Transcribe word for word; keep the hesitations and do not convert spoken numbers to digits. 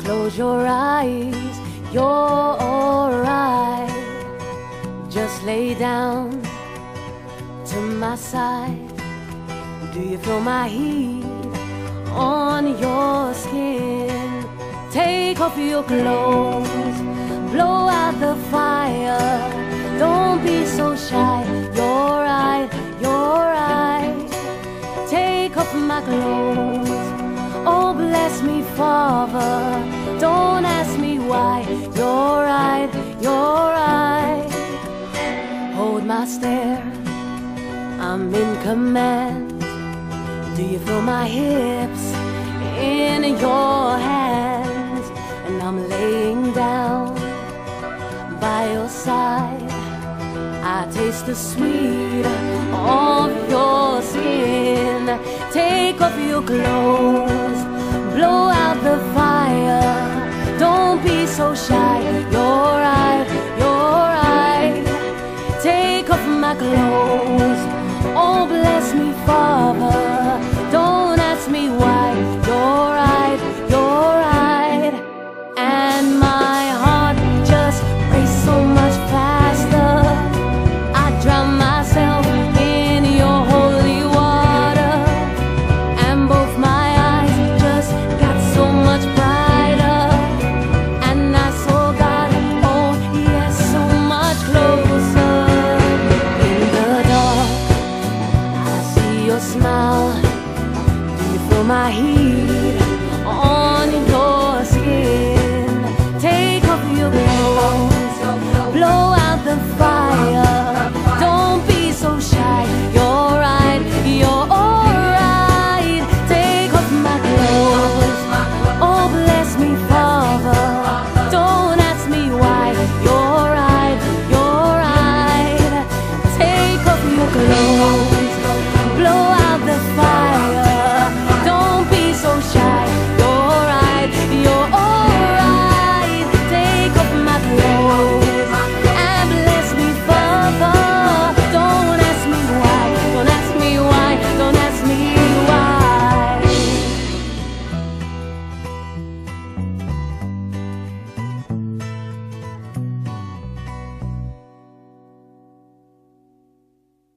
Close your eyes, you're alright. Just lay down to my side. Do you feel my heat on your skin? Take off your clothes, blow out the fire. Don't be so shy, you're right, you're right. Take off my clothes, oh bless me Father. Don't ask me why, you're right, you're right. Hold my stare, I'm in command. Do you feel my hips in your hands? And I'm laying down by your side. I taste the sweet of your skin. Take off your clothes,